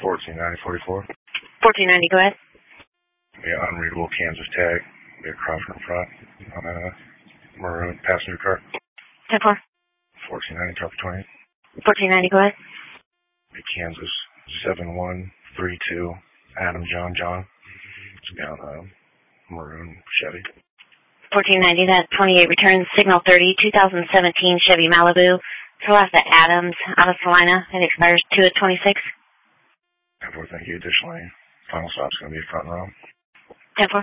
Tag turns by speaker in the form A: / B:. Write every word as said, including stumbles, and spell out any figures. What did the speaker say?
A: fourteen ninety forty-four.
B: fourteen ninety, go ahead.
A: Yeah, unreadable Kansas tag. Yeah, Crawford in front on a maroon passenger car.
B: ten four.
A: fourteen ninety, top twenty.
B: fourteen ninety, go ahead.
A: Yeah, Kansas seven one three two, Adam John John. It's down a maroon Chevy.
B: fourteen ninety, that twenty-eight returns signal thirty, two thousand seventeen Chevy Malibu. Fill out the Adams out of Salina. It expires two of twenty-six.
A: ten four, thank you. Additionally, final stop's going to be front row.
B: ten four.